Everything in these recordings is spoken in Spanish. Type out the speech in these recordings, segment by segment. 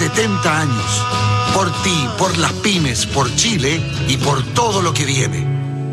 70 años. Por ti, por las pymes, por Chile y por todo lo que viene.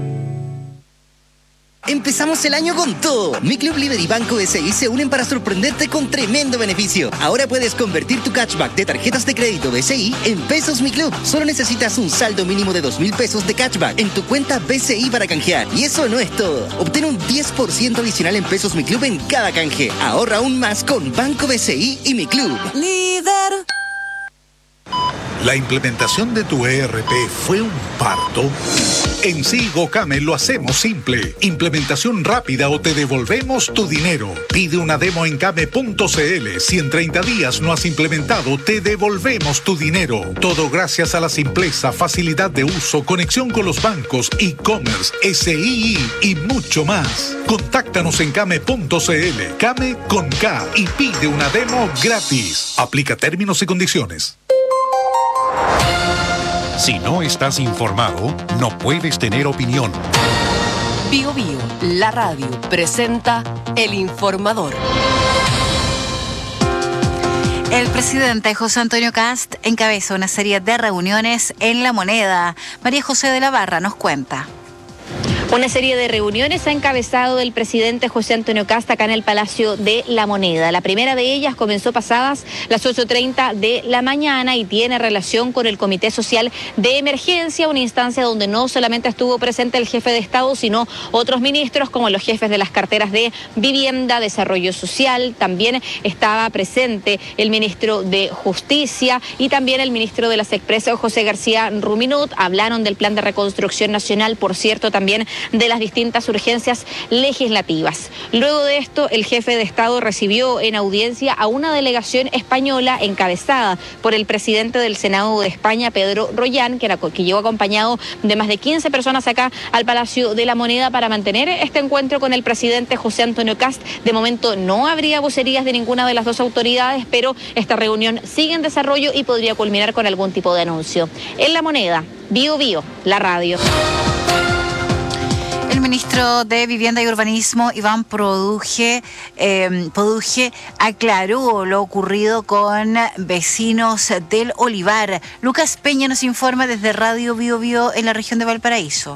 Empezamos el año con todo. Mi Club Líder y Banco BCI se unen para sorprenderte con tremendo beneficio. Ahora puedes convertir tu cashback de tarjetas de crédito BCI en pesos Mi Club. Solo necesitas un saldo mínimo de 2.000 pesos de cashback en tu cuenta BCI para canjear. Y eso no es todo. Obtén un 10% adicional en pesos Mi Club en cada canje. Ahorra aún más con Banco BCI y Mi Club. Líder. ¿La implementación de tu ERP fue un parto? En Sigo Came lo hacemos simple. Implementación rápida o te devolvemos tu dinero. Pide una demo en came.cl. Si en 30 días no has implementado, te devolvemos tu dinero. Todo gracias a la simpleza, facilidad de uso, conexión con los bancos, e-commerce, SII y mucho más. Contáctanos en came.cl. Came con K y pide una demo gratis. Aplica términos y condiciones. Si no estás informado, no puedes tener opinión. Bio Bio, la radio, presenta El Informador. El presidente José Antonio Kast encabeza una serie de reuniones en La Moneda. María José de la Barra nos cuenta. Una serie de reuniones ha encabezado el presidente José Antonio Kast acá en el Palacio de La Moneda. La primera de ellas comenzó pasadas las 8:30 de la mañana y tiene relación con el Comité Social de Emergencia, una instancia donde no solamente estuvo presente el jefe de Estado, sino otros ministros como los jefes de las carteras de Vivienda, Desarrollo Social. También estaba presente el ministro de Justicia y también el ministro de las Expresas, José García Ruminut. Hablaron del plan de reconstrucción nacional, por cierto, también de las distintas urgencias legislativas. Luego de esto, el jefe de Estado recibió en audiencia a una delegación española encabezada por el presidente del Senado de España, Pedro Rollán, que llegó acompañado de más de 15 personas acá al Palacio de la Moneda para mantener este encuentro con el presidente José Antonio Kast. De momento no habría vocerías de ninguna de las dos autoridades, pero esta reunión sigue en desarrollo y podría culminar con algún tipo de anuncio. En La Moneda, Bio Bio, la radio. El ministro de Vivienda y Urbanismo, Iván Poduje, aclaró lo ocurrido con vecinos del Olivar. Lucas Peña nos informa desde Radio Bio Bio en la región de Valparaíso.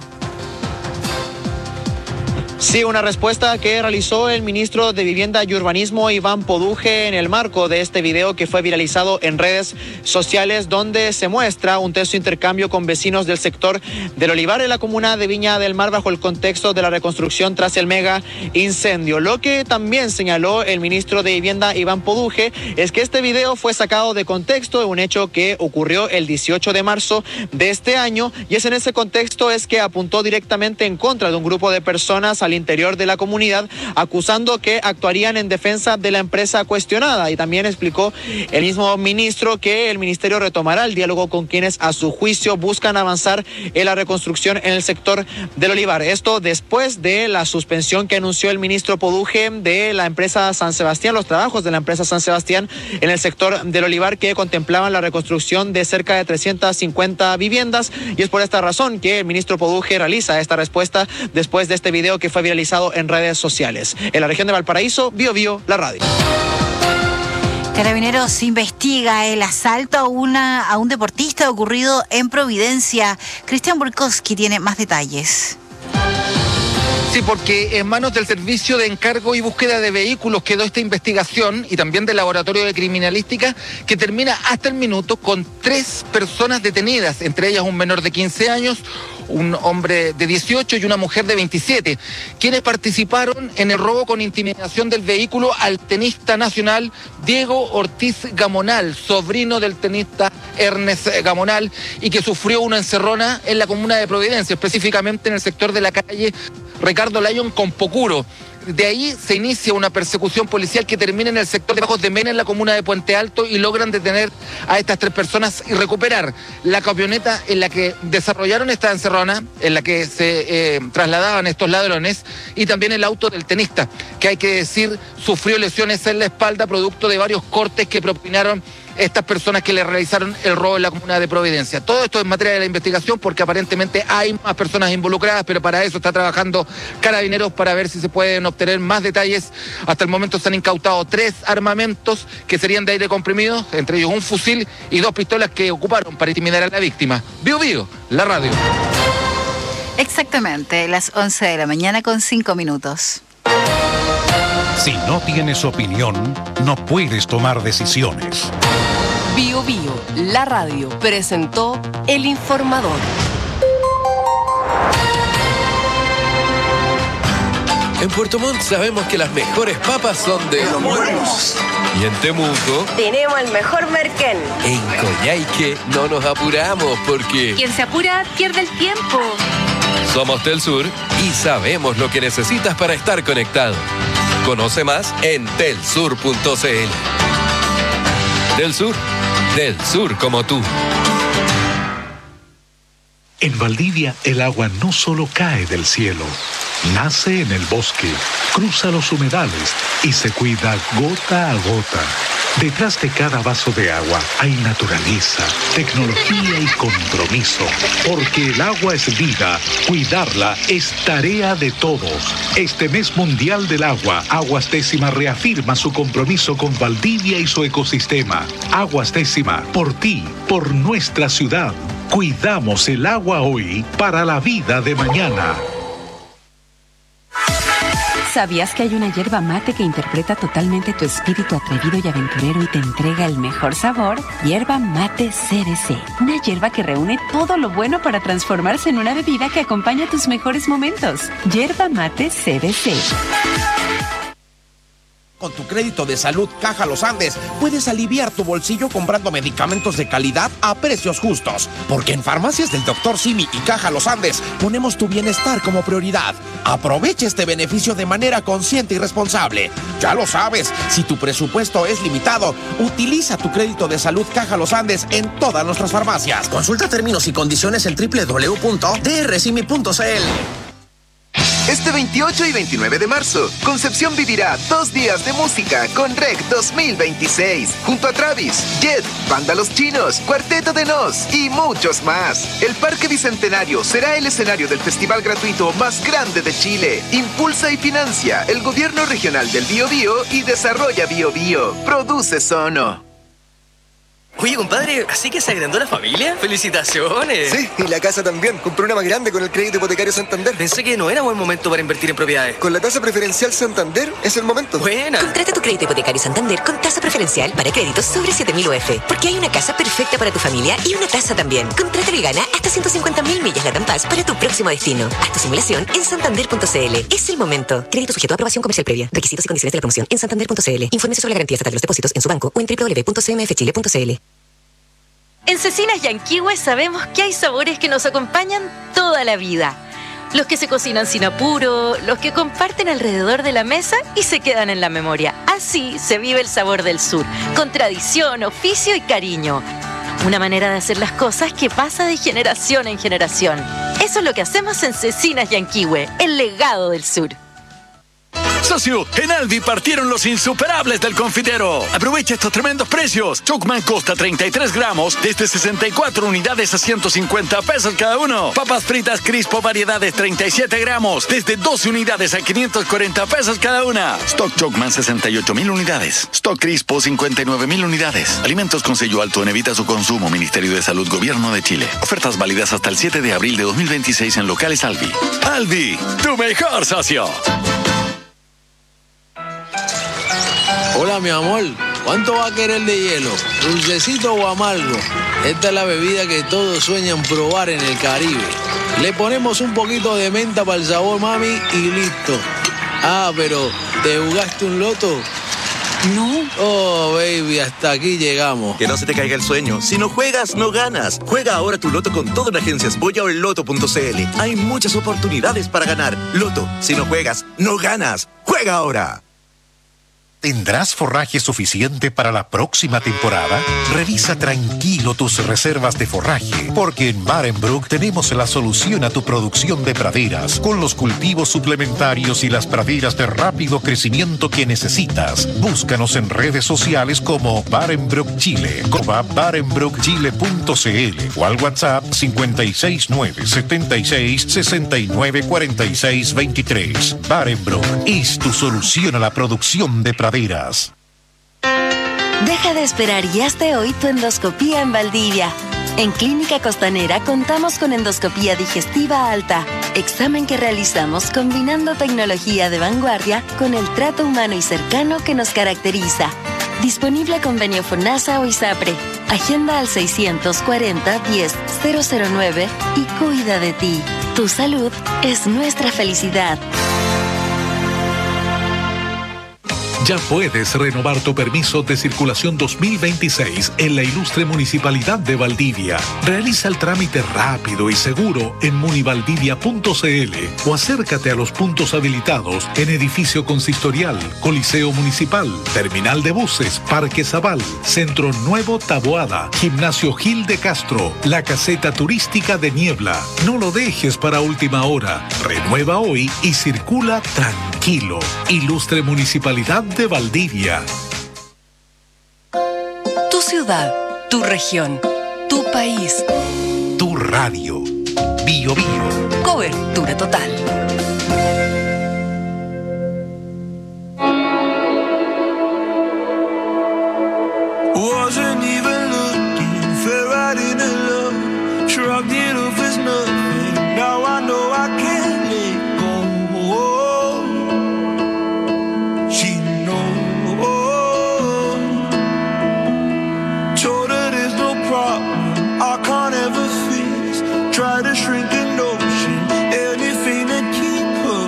Sí, una respuesta que realizó el ministro de Vivienda y Urbanismo, Iván Poduje, en el marco de este video que fue viralizado en redes sociales, donde se muestra un tenso intercambio con vecinos del sector del Olivar en la comuna de Viña del Mar bajo el contexto de la reconstrucción tras el mega incendio. Lo que también señaló el ministro de Vivienda, Iván Poduje, es que este video fue sacado de contexto, un hecho que ocurrió el 18 de marzo de este año, y es en ese contexto es que apuntó directamente en contra de un grupo de personas al interior de la comunidad, acusando que actuarían en defensa de la empresa cuestionada. Y también explicó el mismo ministro que el ministerio retomará el diálogo con quienes a su juicio buscan avanzar en la reconstrucción en el sector del Olivar. Esto después de la suspensión que anunció el ministro Poduje de la empresa San Sebastián, los trabajos de la empresa San Sebastián en el sector del Olivar, que contemplaban la reconstrucción de cerca de 350 viviendas. Y es por esta razón que el ministro Poduje realiza esta respuesta después de este video que fue viralizado en redes sociales. En la región de Valparaíso, Bio Bio, la radio. Carabineros investiga el asalto a un deportista ocurrido en Providencia. Cristian Burkowski tiene más detalles. Sí, porque en manos del Servicio de Encargo y Búsqueda de Vehículos quedó esta investigación y también del Laboratorio de Criminalística, que termina hasta el minuto con 3 personas detenidas, entre ellas un menor de 15 años, un hombre de 18 y una mujer de 27, quienes participaron en el robo con intimidación del vehículo al tenista nacional Diego Ortiz Gamonal, sobrino del tenista Ernest Gamonal, y que sufrió una encerrona en la comuna de Providencia, específicamente en el sector de la calle Ricardo Lyon con Pocuro. De ahí se inicia una persecución policial que termina en el sector de Bajos de Mena, en la comuna de Puente Alto, y logran detener a estas 3 personas y recuperar la camioneta en la que desarrollaron esta encerrona, en la que se trasladaban estos ladrones, y también el auto del tenista, que hay que decir sufrió lesiones en la espalda producto de varios cortes que propinaron estas personas que le realizaron el robo en la comuna de Providencia. Todo esto es materia de la investigación porque aparentemente hay más personas involucradas, pero para eso está trabajando Carabineros para ver si se pueden obtener más detalles. Hasta el momento se han incautado 3 armamentos que serían de aire comprimido, entre ellos un fusil y 2 pistolas que ocuparon para intimidar a la víctima. Bio Bio, la radio. Exactamente, las 11 de la mañana con 5 minutos. Si no tienes opinión, no puedes tomar decisiones. Bio Bio, la radio, presentó El Informador. En Puerto Montt sabemos que las mejores papas son de Los Buenos. Y en Temuco tenemos el mejor merquén. En Coyhaique no nos apuramos porque Quien se apura pierde el tiempo. somos Telsur y sabemos lo que necesitas para estar conectado. Conoce más en telsur.cl. Del sur como tú. En Valdivia, el agua no solo cae del cielo, nace en el bosque, cruza los humedales y se cuida gota a gota. Detrás de cada vaso de agua hay naturaleza, tecnología y compromiso. Porque el agua es vida, cuidarla es tarea de todos. Este mes mundial del agua, Aguas Décima reafirma su compromiso con Valdivia y su ecosistema. Aguas Décima, por ti, por nuestra ciudad. Cuidamos el agua hoy para la vida de mañana. ¿Sabías que hay una yerba mate que interpreta totalmente tu espíritu atrevido y aventurero y te entrega el mejor sabor? Yerba mate CBC. Una yerba que reúne todo lo bueno para transformarse en una bebida que acompaña tus mejores momentos. Yerba mate CBC. Con tu crédito de salud Caja Los Andes puedes aliviar tu bolsillo comprando medicamentos de calidad a precios justos. Porque en Farmacias del Dr. Simi y Caja Los Andes ponemos tu bienestar como prioridad. Aprovecha este beneficio de manera consciente y responsable. Ya lo sabes, si tu presupuesto es limitado, utiliza tu crédito de salud Caja Los Andes en todas nuestras farmacias. Consulta términos y condiciones en www.drsimi.cl. Este 28 y 29 de marzo, Concepción vivirá 2 días de música con REC 2026, junto a Travis, Jet, Banda Los Chinos, Cuarteto de Nos y muchos más. El Parque Bicentenario será el escenario del festival gratuito más grande de Chile. Impulsa y financia el Gobierno Regional del Biobío y desarrolla Biobío. Produce Sono. Oye, compadre, ¿así que se agrandó la familia? ¡Felicitaciones! Sí, y la casa también. Compré una más grande con el crédito hipotecario Santander. Pensé que no era buen momento para invertir en propiedades. Con la tasa preferencial Santander es el momento. Buena. Contrata tu crédito hipotecario Santander con tasa preferencial para créditos sobre 7.000 UF. Porque hay una casa perfecta para tu familia y una tasa también. Contrátalo y gana hasta 150.000 millas Latam Pass para tu próximo destino. Haz tu simulación en santander.cl. Es el momento. Crédito sujeto a aprobación comercial previa. Requisitos y condiciones de la promoción en santander.cl. Infórmese sobre la garantía estatal de los depósitos en su banco o en www.cmfchile.cl. En Cecinas Yanquihue sabemos que hay sabores que nos acompañan toda la vida. Los que se cocinan sin apuro, los que comparten alrededor de la mesa y se quedan en la memoria. Así se vive el sabor del sur, con tradición, oficio y cariño. Una manera de hacer las cosas que pasa de generación en generación. Eso es lo que hacemos en Cecinas Yanquihue, el legado del sur. Socio, en Alvi partieron los insuperables del confitero. Aprovecha estos tremendos precios. Chocman Costa 33 gramos desde 64 unidades a 150 pesos cada uno. Papas fritas Crispo variedades 37 gramos desde 12 unidades a 540 pesos cada una. Stock Chocman 68.000 unidades. Stock Crispo 59.000 unidades. Alimentos con sello alto en evita su consumo. Ministerio de Salud, Gobierno de Chile. Ofertas válidas hasta el 7 de abril de 2026 en locales Alvi. Alvi, tu mejor socio. Hola, mi amor. ¿Cuánto va a querer de hielo? ¿Dulcecito o amargo? Esta es la bebida que todos sueñan probar en el Caribe. Le ponemos un poquito de menta para el sabor, mami, y listo. Ah, pero ¿te jugaste un loto? No. Oh, baby, hasta aquí llegamos. Que no se te caiga el sueño. Si no juegas, no ganas. Juega ahora tu loto con todo en Agencias Boya o en loto.cl. Hay muchas oportunidades para ganar. Loto, si no juegas, no ganas. ¡Juega ahora! ¿Tendrás forraje suficiente para la próxima temporada? Revisa tranquilo tus reservas de forraje, porque en Barenbrook tenemos la solución a tu producción de praderas, con los cultivos suplementarios y las praderas de rápido crecimiento que necesitas. Búscanos en redes sociales como Barenbrook Chile, barenbrookchile.cl o al WhatsApp 56976694623. Barenbrook es tu solución a la producción de praderas. Deja de esperar y hazte hoy tu endoscopía en Valdivia. En Clínica Costanera contamos con endoscopía digestiva alta, examen que realizamos combinando tecnología de vanguardia con el trato humano y cercano que nos caracteriza. Disponible convenio FONASA o ISAPRE. Agenda al 640-10-009 y cuida de ti. Tu salud es nuestra felicidad. Ya puedes renovar tu permiso de circulación 2026 en la ilustre Municipalidad de Valdivia. Realiza el trámite rápido y seguro en munivaldivia.cl o acércate a los puntos habilitados en Edificio Consistorial, Coliseo Municipal, Terminal de Buses, Parque Zabal, Centro Nuevo Taboada, Gimnasio Gil de Castro, la Caseta Turística de Niebla. No lo dejes para última hora. Renueva hoy y circula tranquilo. Ilustre Municipalidad de Valdivia. Tu ciudad, tu región, tu país. Tu radio. Bio Bio. Cobertura total. Wasn't even looking, fell right in love, shrugged it off as nothing. Now I know I can't let go. She knows. Told her there's no problem I can't ever fix. Try to shrink an ocean, anything to keep her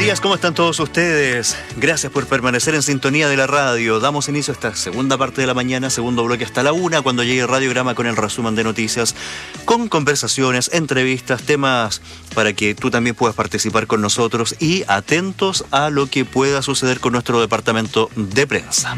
días, ¿cómo están todos ustedes? Gracias por permanecer en sintonía de la radio. Damos inicio a esta segunda parte de la mañana, segundo bloque hasta la 1, cuando llegue el radiograma con el resumen de noticias, con conversaciones, entrevistas, temas para que tú también puedas participar con nosotros y atentos a lo que pueda suceder con nuestro departamento de prensa.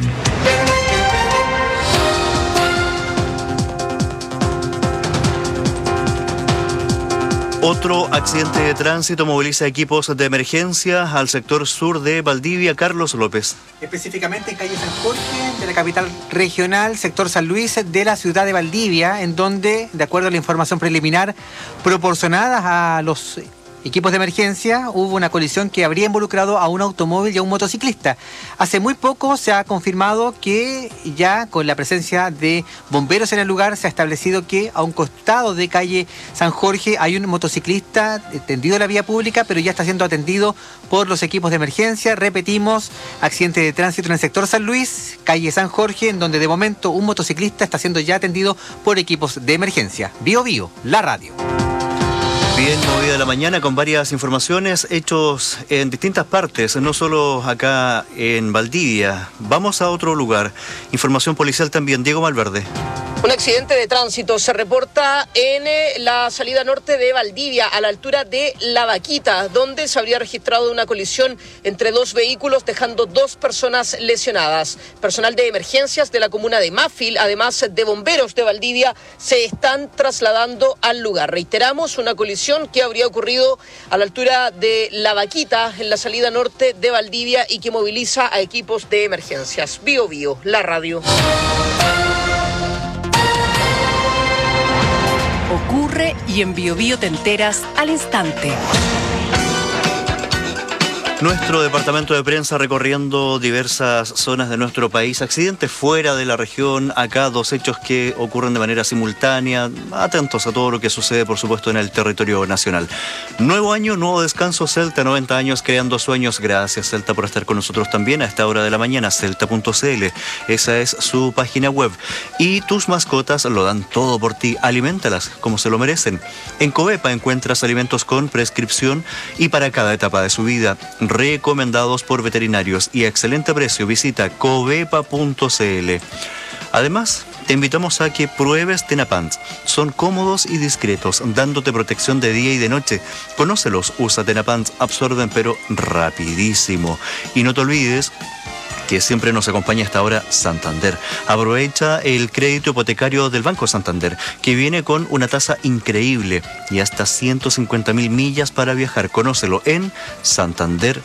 Otro accidente de tránsito moviliza equipos de emergencia al sector sur de Valdivia. Carlos López. Específicamente en calle San Jorge, de la capital regional, sector San Luis de la ciudad de Valdivia, en donde, de acuerdo a la información preliminar proporcionada a los equipos de emergencia, hubo una colisión que habría involucrado a un automóvil y a un motociclista. Hace muy poco se ha confirmado que ya con la presencia de bomberos en el lugar se ha establecido que a un costado de calle San Jorge hay un motociclista tendido en la vía pública, pero ya está siendo atendido por los equipos de emergencia. Repetimos, accidente de tránsito en el sector San Luis, calle San Jorge, en donde de momento un motociclista está siendo ya atendido por equipos de emergencia. Bio Bio, la radio. Bien movida la mañana con varias informaciones, hechos en distintas partes, no solo acá en Valdivia. Vamos a otro lugar. Información policial también. Diego Malverde. Un accidente de tránsito se reporta en la salida norte de Valdivia, a la altura de La Vaquita, donde se habría registrado una colisión entre dos vehículos, dejando 2 personas lesionadas. Personal de emergencias de la comuna de Mafil, además de bomberos de Valdivia, se están trasladando al lugar. Reiteramos, una colisión que habría ocurrido a la altura de La Vaquita, en la salida norte de Valdivia, y que moviliza a equipos de emergencias. Bio Bio, la radio. Ocurre y en Bio Bio te enteras al instante. Nuestro departamento de prensa recorriendo diversas zonas de nuestro país, accidentes fuera de la región, acá 2 hechos que ocurren de manera simultánea, atentos a todo lo que sucede por supuesto en el territorio nacional. Nuevo año, nuevo descanso, Celta, 90 años creando sueños. Gracias Celta por estar con nosotros también a esta hora de la mañana, celta.cl, esa es su página web. Y tus mascotas lo dan todo por ti, aliméntalas como se lo merecen. En Covepa encuentras alimentos con prescripción y para cada etapa de su vida, recomendados por veterinarios y a excelente precio. Visita covepa.cl. Además, te invitamos a que pruebes Tenapants. Son cómodos y discretos, dándote protección de día y de noche. Conócelos, usa Tenapants, absorben pero rapidísimo. Y no te olvides que siempre nos acompaña hasta ahora Santander. Aprovecha el crédito hipotecario del Banco Santander, que viene con una tasa increíble y hasta 150.000 millas para viajar. Conócelo en santander.cl.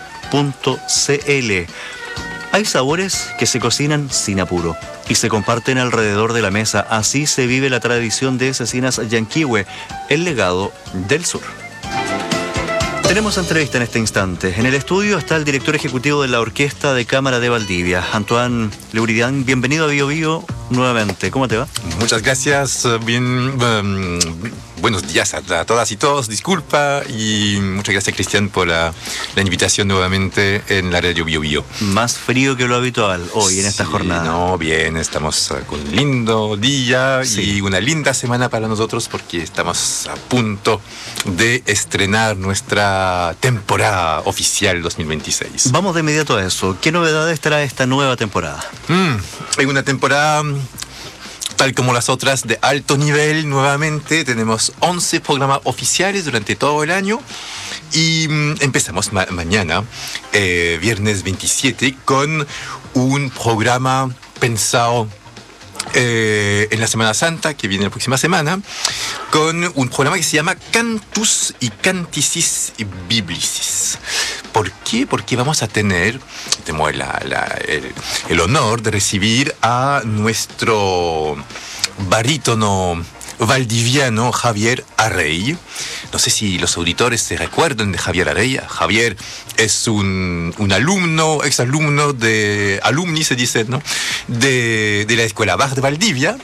Hay sabores que se cocinan sin apuro y se comparten alrededor de la mesa. Así se vive la tradición de Cecinas Yanquihue, el legado del sur. Tenemos entrevista en este instante. En el estudio está el director ejecutivo de la Orquesta de Cámara de Valdivia, Antoine Leuridan. Bienvenido a Bio Bio nuevamente. ¿Cómo te va? Muchas gracias. Bien, buenos días a todas y todos. Disculpa y muchas gracias, Cristian, por la invitación nuevamente en la radio Bio Bio. Más frío que lo habitual hoy en esta jornada. No, bien, estamos con un lindo día y una linda semana para nosotros porque estamos a punto de estrenar nuestra temporada oficial 2026. Vamos de inmediato a eso. ¿Qué novedades trae esta nueva temporada? Hay una temporada tal como las otras de alto nivel. Nuevamente tenemos 11 programas oficiales durante todo el año y empezamos mañana, viernes 27, con un programa pensado en la Semana Santa, que viene la próxima semana, con un programa que se llama Cantus y Canticis Biblicis. ¿Por qué? Porque vamos a tenemos el honor de recibir a nuestro barítono valdiviano Javier Arrey. No sé si los auditores se recuerdan de Javier Arrey. Javier es un alumno, exalumno de alumni, se dice, ¿no? de la Escuela Bach de Valdivia.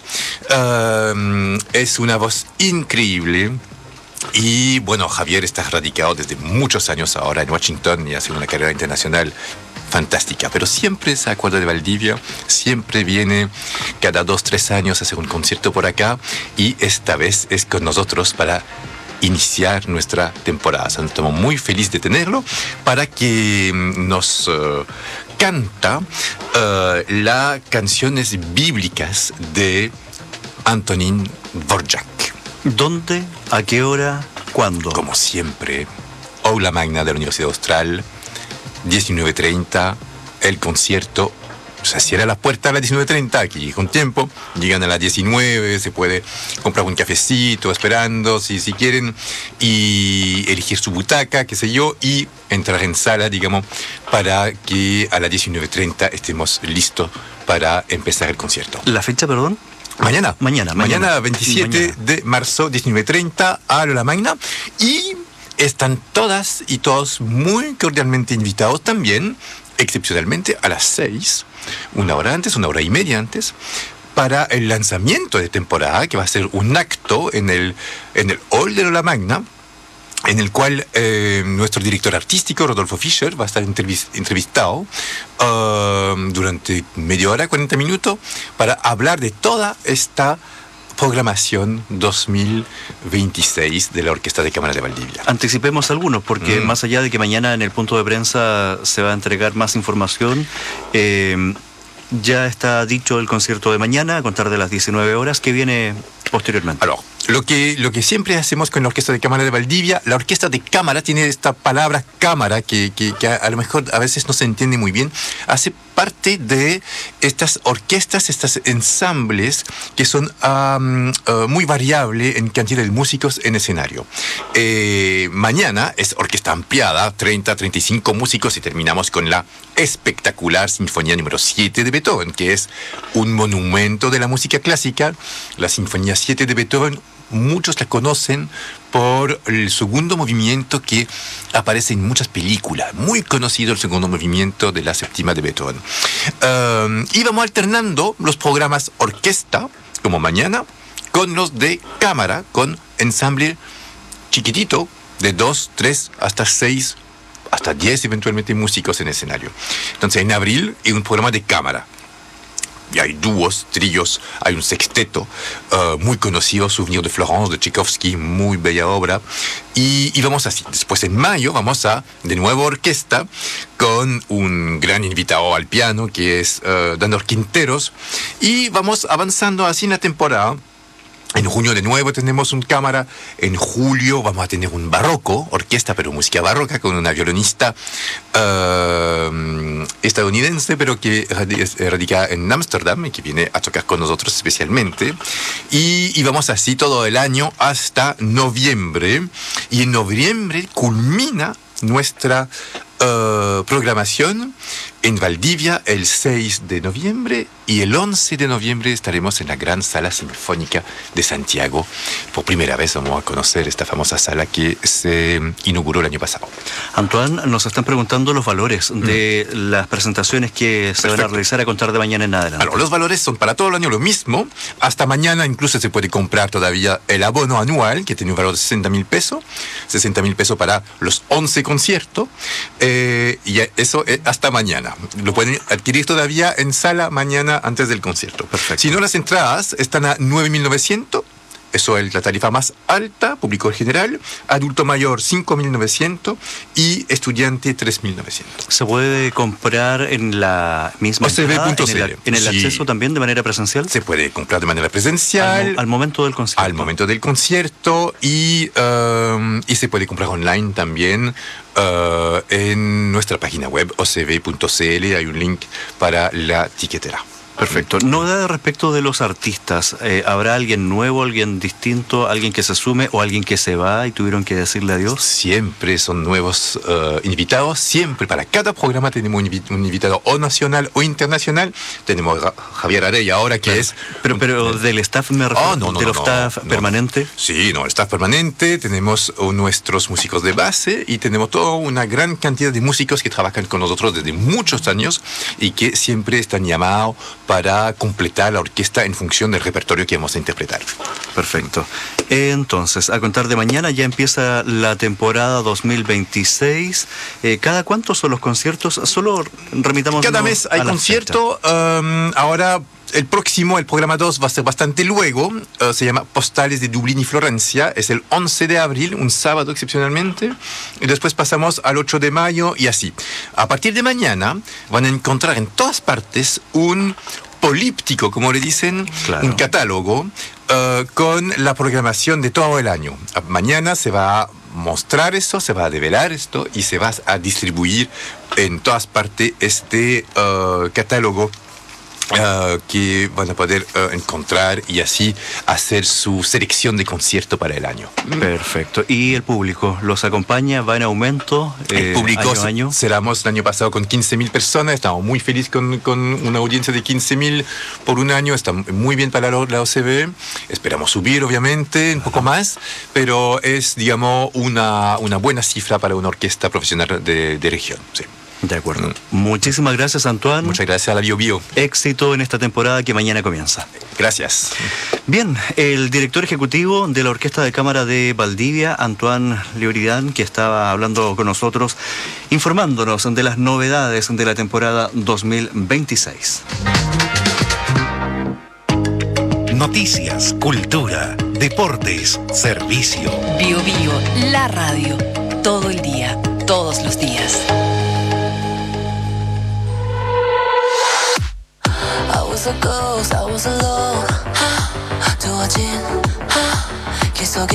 Es una voz increíble. Y bueno, Javier está radicado desde muchos años ahora en Washington y hace una carrera internacional fantástica, pero siempre se acuerda de Valdivia, siempre viene cada 2-3 años a hacer un concierto por acá y esta vez es con nosotros para iniciar nuestra temporada. Estamos muy felices de tenerlo para que nos canta las canciones bíblicas de Antonín Dvořák. ¿Dónde? ¿A qué hora? ¿Cuándo? Como siempre, Aula Magna de la Universidad Austral, 19:30, el concierto. Se cierra la puerta a las 19:30, aquí con tiempo, llegan a las 19, se puede comprar un cafecito esperando si quieren, y elegir su butaca, qué sé yo, y entrar en sala, digamos, para que a las 19:30 estemos listos para empezar el concierto. ¿La fecha, perdón? Mañana 27 de marzo, 19:30, a Aula Magna, y están todas y todos muy cordialmente invitados también, excepcionalmente a las 6, una hora y media antes, para el lanzamiento de temporada, que va a ser un acto en el hall de Aula Magna, en el cual nuestro director artístico, Rodolfo Fischer, va a estar entrevistado durante media hora, 40 minutos, para hablar de toda esta programación 2026 de la Orquesta de Cámara de Valdivia. Anticipemos algunos, porque más allá de que mañana en el punto de prensa se va a entregar más información, ya está dicho el concierto de mañana, a contar de las 19 horas, que viene posteriormente. Alors, lo que siempre hacemos con la Orquesta de Cámara de Valdivia, la Orquesta de Cámara tiene esta palabra cámara que a lo mejor a veces no se entiende muy bien, hace parte de estas orquestas, estos ensambles que son muy variables en cantidad de músicos en escenario. Mañana es orquesta ampliada, 35 músicos, y terminamos con la espectacular Sinfonía número 7 de Beethoven, que es un monumento de la música clásica. La Sinfonía 7 de Beethoven, muchos la conocen por el segundo movimiento que aparece en muchas películas. Muy conocido el segundo movimiento de la séptima de Beethoven. Y vamos alternando los programas orquesta, como mañana, con los de cámara, con ensamble chiquitito, de 2, 3, hasta 6, hasta 10 eventualmente músicos en escenario. Entonces, en abril hay un programa de cámara. Y hay dúos, tríos, hay un sexteto muy conocido, Souvenir de Florence, de Tchaikovsky, muy bella obra. Y vamos así. Después en mayo vamos a, de nuevo, orquesta, con un gran invitado al piano, que es Danor Quinteros. Y vamos avanzando así en la temporada. En junio de nuevo tenemos un cámara, en julio vamos a tener un barroco, orquesta pero música barroca, con una violonista estadounidense, pero que radica en Ámsterdam y que viene a tocar con nosotros especialmente. Y vamos así todo el año hasta noviembre, y en noviembre culmina nuestra programación en Valdivia el 6 de noviembre, y el 11 de noviembre estaremos en la Gran Sala Sinfónica de Santiago. Por primera vez vamos a conocer esta famosa sala que se inauguró el año pasado. Antoine, nos están preguntando los valores de las presentaciones que se van a realizar a contar de mañana en adelante. Los valores son para todo el año lo mismo. Hasta mañana incluso se puede comprar todavía el abono anual, que tiene un valor de 60.000 pesos. 60.000 pesos para los 11 conciertos. Y eso es hasta mañana. Lo pueden adquirir todavía en sala mañana antes del concierto. Perfecto. Si no, las entradas están a 9.900. Eso es la tarifa más alta, público en general. Adulto mayor 5.900 y estudiante 3.900. ¿Se puede comprar en la misma entrada, en el acceso también de manera presencial? Se puede comprar de manera presencial. Al momento del concierto. Al momento del concierto, y se puede comprar online también en nuestra página web ocb.cl. Hay un link para la tiquetera. Perfecto. Novedades respecto de los artistas. ¿Habrá alguien nuevo, alguien distinto, alguien que se sume o alguien que se va y tuvieron que decirle adiós? Siempre son nuevos invitados. Siempre, para cada programa tenemos un invitado o nacional o internacional. Tenemos a Javier Arey ahora, que es... Pero del staff me refiero, del staff permanente. Sí, el staff permanente. Tenemos nuestros músicos de base y tenemos toda una gran cantidad de músicos que trabajan con nosotros desde muchos años y que siempre están llamados para completar la orquesta en función del repertorio que vamos a interpretar. Perfecto. Entonces, a contar de mañana ya empieza la temporada 2026. ¿Cada cuánto son los conciertos? Solo remitamos. Cada mes hay concierto. Ahora el programa 2 va a ser bastante luego, se llama Postales de Dublín y Florencia, es el 11 de abril, un sábado excepcionalmente, y después pasamos al 8 de mayo y así. A partir de mañana van a encontrar en todas partes un políptico, como le dicen, un catálogo con la programación de todo el año. Mañana se va a mostrar eso, se va a develar esto y se va a distribuir en todas partes este catálogo que van a poder encontrar y así hacer su selección de concierto para el año. Perfecto. ¿Y el público los acompaña? ¿Va en aumento? El público año a año. cerramos el año pasado con 15.000 personas. Estamos muy felices con una audiencia de 15.000 por un año. Está muy bien para la OCB. Esperamos subir, obviamente, un poco más, pero es, digamos, una buena cifra para una orquesta profesional de región. Sí. De acuerdo. Muchísimas gracias, Antoine. Muchas gracias a la BioBio. Éxito en esta temporada que mañana comienza. Gracias. Bien, el director ejecutivo de la Orquesta de Cámara de Valdivia, Antoine Leoridan, que estaba hablando con nosotros, informándonos de las novedades de la temporada 2026. Noticias, cultura, deportes, servicio. BioBio, la radio. Todo el día, todos los días. I was a ghost, I was alone. 두어진 길 속에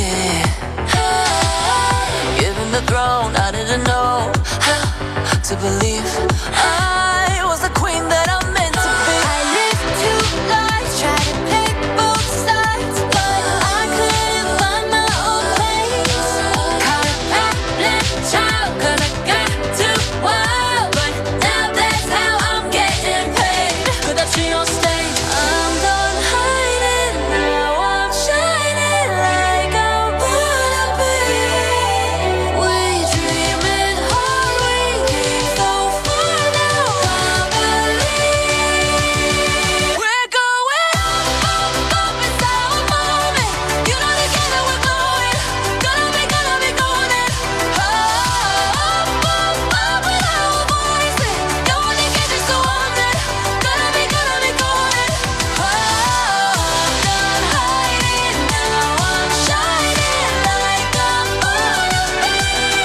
given the throne, I didn't know how to believe I was the queen that I'm meant to be. I lived two lives, tried to pick both sides, but I couldn't find my own place. Caught a babbling child, 'cause I got too wild, but now that's how I'm getting paid. Could that she on stage? I'm done hiding, now I'm shining like I'm born to be. We dreaming hard, we came so far now, I believe. We're going up, up, it's our moment. You know together we're going, gonna be golden. Up, up, up with our voices. Don't wanna get this so on it. Gonna be golden. I'm done hiding, now I'm shining like I'm born to be.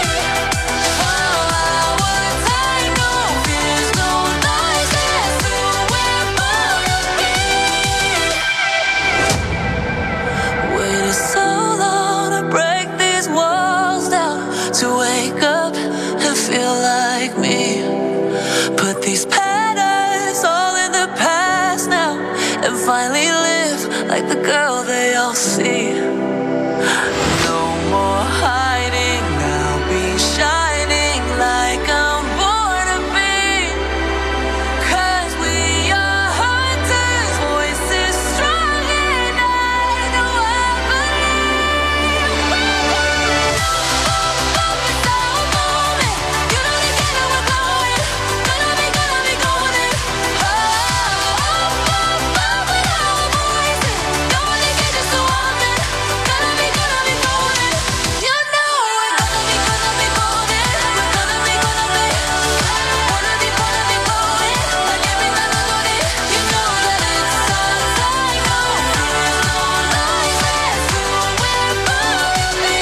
Our time, no fears, no lies, that's who we're born to be. Waited so long to break these walls down, to wake up and feel like me. Put these patterns all in the past now, and finally live like the girl they all see. No more hiding, I'll be shining like I'm born to be. 'Cause we are hunters, voices strong, and I know I believe. Up, it's our moment. You know together we're going, gonna be golden. Up, up with our voices. Don't wanna get this so on it. Gonna be golden. You know we're gonna be golden. We're gonna be golden. Wanna be going, like every melody. You know that it's our time, no fears, no lies, that's who we're born to be.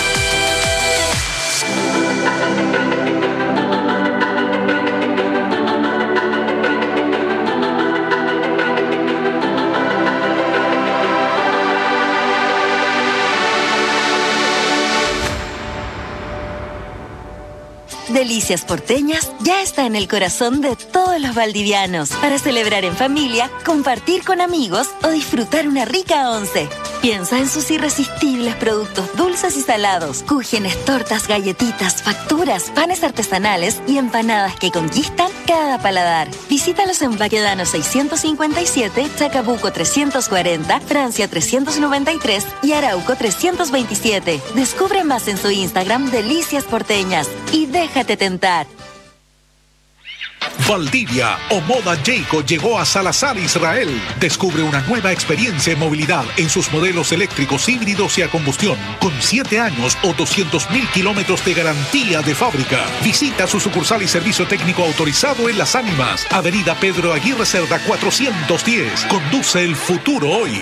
Delicias Porteñas ya está en el corazón de todos los valdivianos para celebrar en familia, compartir con amigos o disfrutar una rica once. Piensa en sus irresistibles productos dulces y salados, cúgenes, tortas, galletitas, facturas, panes artesanales y empanadas que conquistan cada paladar. Visítalos en Baquedano 657, Chacabuco 340, Francia 393 y Arauco 327. Descubre más en su Instagram Delicias Porteñas y déjate tentar. Valdivia o Moda Jayco llegó a Salazar, Israel. Descubre una nueva experiencia en movilidad en sus modelos eléctricos, híbridos y a combustión, con 7 años o 200.000 kilómetros de garantía de fábrica. Visita su sucursal y servicio técnico autorizado en Las Ánimas, Avenida Pedro Aguirre Cerda 410. Conduce el futuro hoy.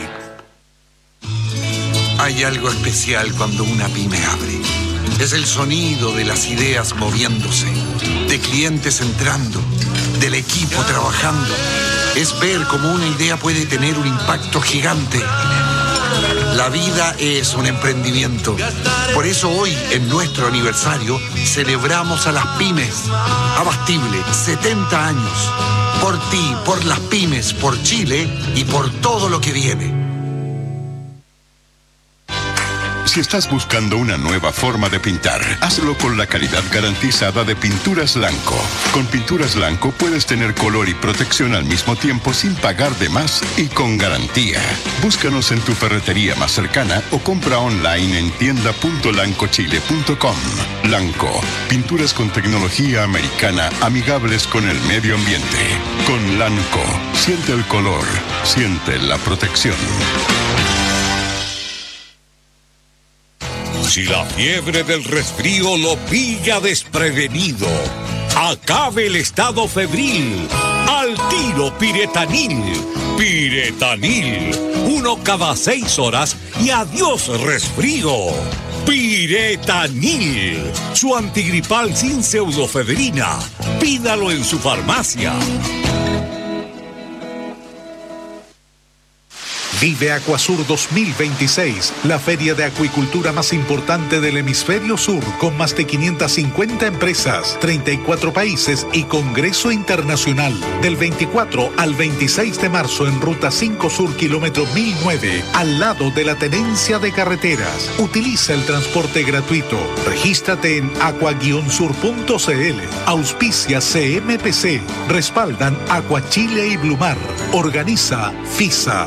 Hay algo especial cuando una pyme abre. Es el sonido de las ideas moviéndose, de clientes entrando, del equipo trabajando. Es ver cómo una idea puede tener un impacto gigante. La vida es un emprendimiento. Por eso hoy, en nuestro aniversario, celebramos a las pymes. Abastible, 70 años. Por ti, por las pymes, por Chile y por todo lo que viene. Si estás buscando una nueva forma de pintar, hazlo con la calidad garantizada de Pinturas Lanco. Con Pinturas Lanco puedes tener color y protección al mismo tiempo sin pagar de más y con garantía. Búscanos en tu ferretería más cercana o compra online en tienda.lancochile.com. Lanco, pinturas con tecnología americana amigables con el medio ambiente. Con Lanco, siente el color, siente la protección. Si la fiebre del resfrío lo pilla desprevenido, acabe el estado febril. Al tiro Piretanil. Piretanil. 1 cada 6 horas y adiós resfrío. Piretanil. Su antigripal sin pseudofebrina. Pídalo en su farmacia. Vive Acuasur 2026, la feria de acuicultura más importante del hemisferio sur, con más de 550 empresas, 34 países y congreso internacional. Del 24 al 26 de marzo en Ruta 5 Sur, kilómetro 1009, al lado de la Tenencia de Carreteras. Utiliza el transporte gratuito. Regístrate en aqua-sur.cl. Auspicia CMPC. Respaldan Acuachile y Blumar. Organiza FISA.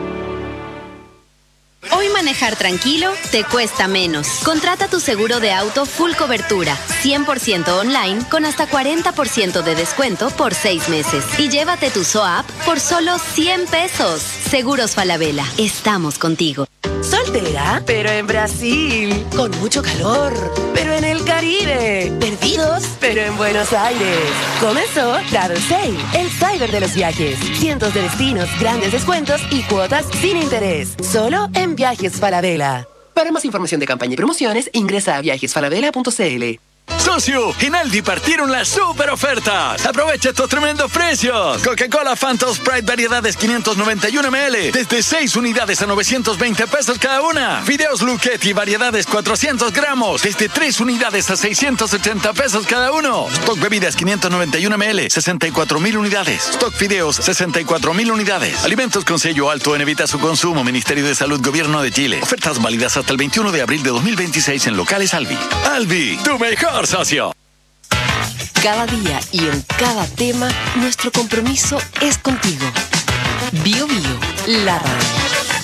Hoy manejar tranquilo te cuesta menos. Contrata tu seguro de auto full cobertura, 100% online, con hasta 40% de descuento por 6 meses. Y llévate tu SOAP por solo 100 pesos. Seguros Falabella, estamos contigo. Soltera, pero en Brasil. Con mucho calor, pero en el Caribe. Perdidos, pero en Buenos Aires. Comenzó Travel Sale, el cyber de los viajes. Cientos de destinos, grandes descuentos y cuotas sin interés. Solo en Viajes Falabella. Para más información de campaña y promociones, ingresa a viajesfalabella.cl. Socio, en Aldi partieron las super ofertas. Aprovecha estos tremendos precios. Coca-Cola Fanta Sprite variedades 591 ml desde 6 unidades a 920 pesos cada una. Fideos Lucchetti variedades 400 gramos desde 3 unidades a 680 pesos cada uno. Stock bebidas 591 ml 64.000 unidades. Stock fideos 64.000 unidades. Alimentos con sello alto en evita su consumo. Ministerio de Salud, Gobierno de Chile. Ofertas válidas hasta el 21 de abril de 2026 en locales Albi. Albi, tu mejor socio. Cada día y en cada tema, nuestro compromiso es contigo. Bio Bio, la radio.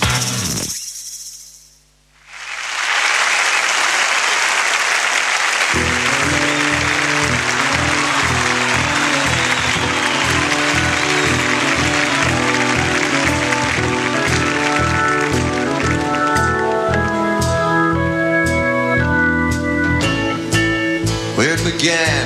Began.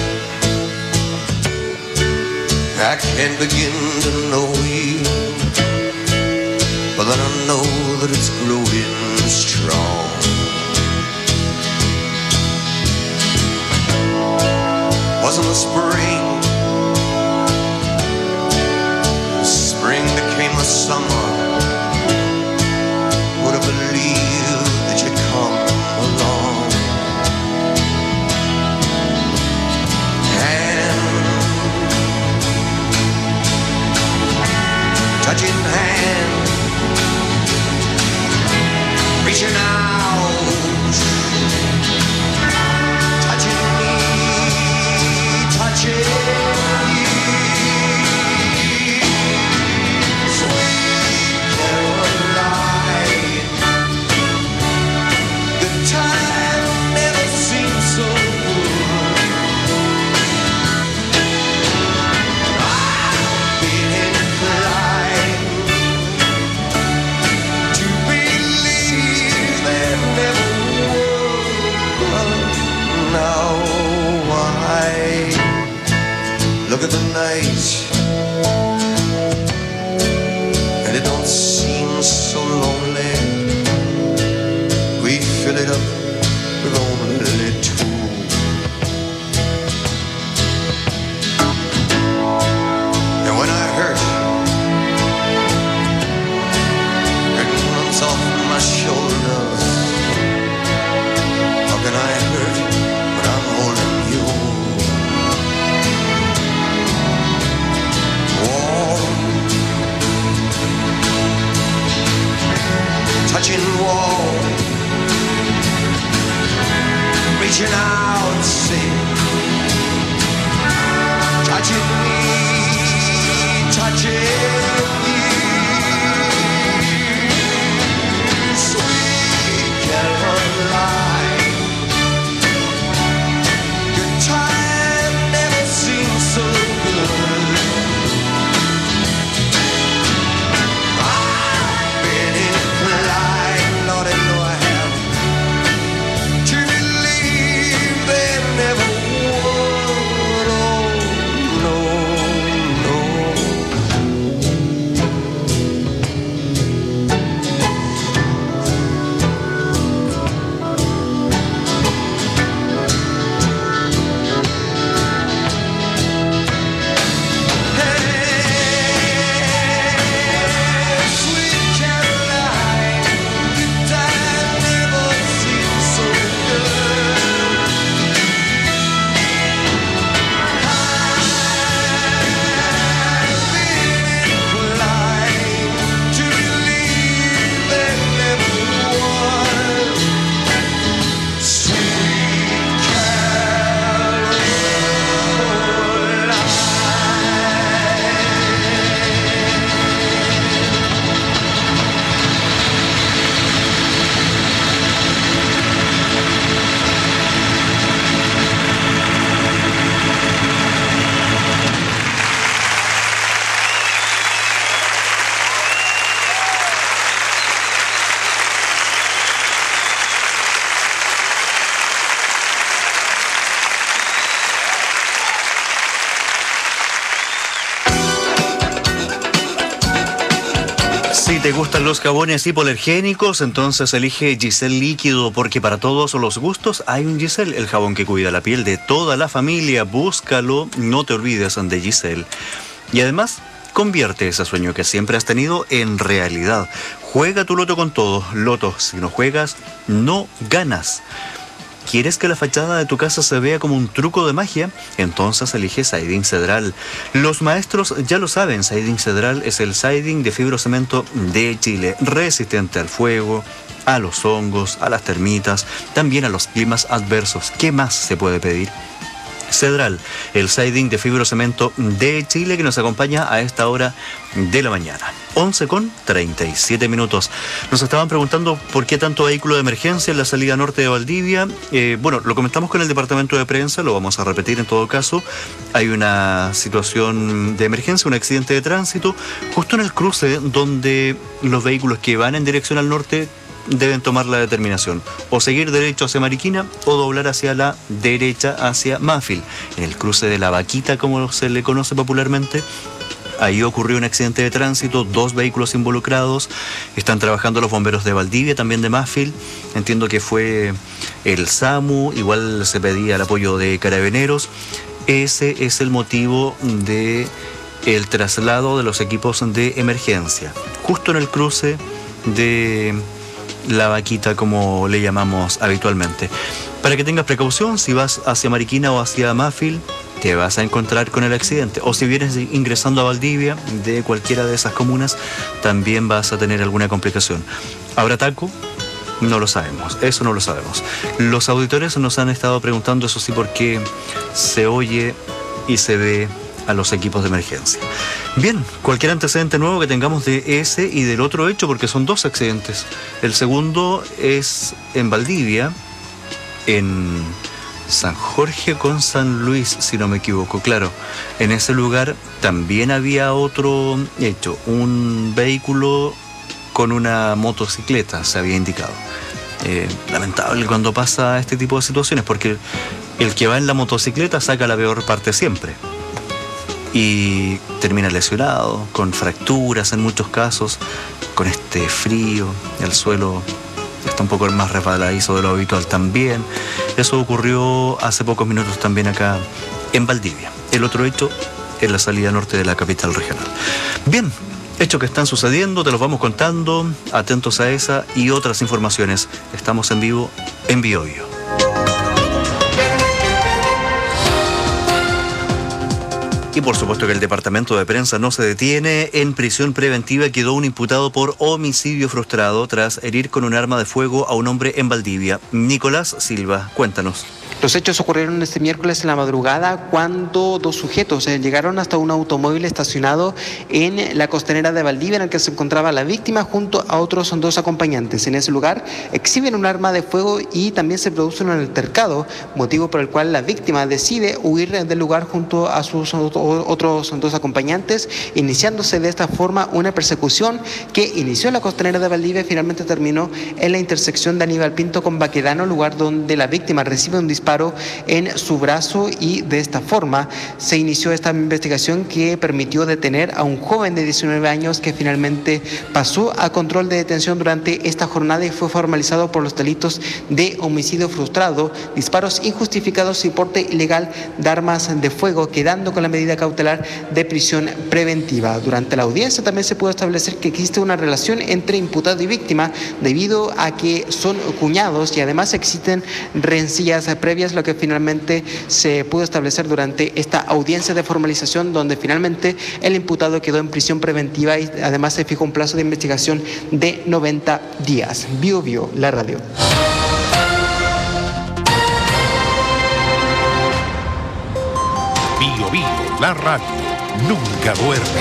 I can't begin to know you, but then I know that it's growing strong. Wasn't the spring, spring became the summer. Would have believed that you'd come along. Touching hand, reaching out, touching me, touching now I look at the night, and it don't seem so lonely. We fill it up with only two. And when I hurt, it runs off my shoulders. How can I hurt when I'm holding you? Warm, touching warm, reaching out, see, touching me, touching me. Sweet Caroline, good time never seems so good. I've been inclined, Lord, I know I have, to believe there never would. Oh, no, no. Sweet Caroline, good time never seems so good. I've been inclined to believe there never was. Sweet Si te gustan los jabones hipoalergénicos, entonces elige Giselle Líquido, porque para todos los gustos hay un Giselle, el jabón que cuida la piel de toda la familia. Búscalo, no te olvides de Giselle. Y además, convierte ese sueño que siempre has tenido en realidad. Juega tu loto con todo. Loto, si no juegas, no ganas. ¿Quieres que la fachada de tu casa se vea como un truco de magia? Entonces elige Siding Cedral. Los maestros ya lo saben, Siding Cedral es el siding de fibrocemento de Chile, resistente al fuego, a los hongos, a las termitas, también a los climas adversos. ¿Qué más se puede pedir? Cedral, el siding de fibrocemento de Chile que nos acompaña a esta hora de la mañana. 11:37. Nos estaban preguntando por qué tanto vehículo de emergencia en la salida norte de Valdivia. Bueno, lo comentamos con el departamento de prensa, lo vamos a repetir en todo caso. Hay una situación de emergencia, un accidente de tránsito, justo en el cruce donde los vehículos que van en dirección al norte deben tomar la determinación, o seguir derecho hacia Mariquina o doblar hacia la derecha hacia Mafil. En el cruce de La Vaquita, como se le conoce popularmente, ahí ocurrió un accidente de tránsito, 2 vehículos involucrados. Están trabajando los bomberos de Valdivia, también de Mafil. Entiendo que fue el SAMU, igual se pedía el apoyo de Carabineros. Ese es el motivo de el traslado de los equipos de emergencia, justo en el cruce de La Vaquita, como le llamamos habitualmente. Para que tengas precaución, si vas hacia Mariquina o hacia Mafil, te vas a encontrar con el accidente. O si vienes ingresando a Valdivia, de cualquiera de esas comunas, también vas a tener alguna complicación. ¿Habrá taco? No lo sabemos, eso no lo sabemos. Los auditores nos han estado preguntando, eso sí, por qué se oye y se ve a los equipos de emergencia. Bien, cualquier antecedente nuevo que tengamos de ese y del otro hecho, porque son 2 accidentes. El segundo es en Valdivia, en San Jorge con San Luis, si no me equivoco. Claro, en ese lugar también había otro hecho, un vehículo con una motocicleta, se había indicado. Lamentable cuando pasa este tipo de situaciones, porque el que va en la motocicleta saca la peor parte siempre. Y termina lesionado, con fracturas en muchos casos, con este frío, el suelo está un poco más resbaladizo de lo habitual también. Eso ocurrió hace pocos minutos también acá en Valdivia. El otro hecho en la salida norte de la capital regional. Bien, hechos que están sucediendo, te los vamos contando, atentos a esa y otras informaciones. Estamos en vivo en BioBio. Y por supuesto que el departamento de prensa no se detiene. En prisión preventiva quedó un imputado por homicidio frustrado tras herir con un arma de fuego a un hombre en Valdivia. Nicolás Silva, cuéntanos. Los hechos ocurrieron este miércoles en la madrugada cuando dos sujetos llegaron hasta un automóvil estacionado en la costanera de Valdivia en el que se encontraba la víctima junto a otros dos acompañantes. En ese lugar exhiben un arma de fuego y también se produce un altercado, motivo por el cual la víctima decide huir del lugar junto a sus otros dos acompañantes, iniciándose de esta forma una persecución que inició en la costanera de Valdivia y finalmente terminó en la intersección de Aníbal Pinto con Baquedano, lugar donde la víctima recibe un disparo en su brazo y de esta forma se inició esta investigación que permitió detener a un joven de 19 años que finalmente pasó a control de detención durante esta jornada y fue formalizado por los delitos de homicidio frustrado, disparos injustificados y porte ilegal de armas de fuego, quedando con la medida cautelar de prisión preventiva. Durante la audiencia también se pudo establecer que existe una relación entre imputado y víctima debido a que son cuñados y además existen rencillas previas, lo que finalmente se pudo establecer durante esta audiencia de formalización, donde finalmente el imputado quedó en prisión preventiva y además se fijó un plazo de investigación de 90 días. BioBio, la radio. BioBio, la radio, nunca duerme.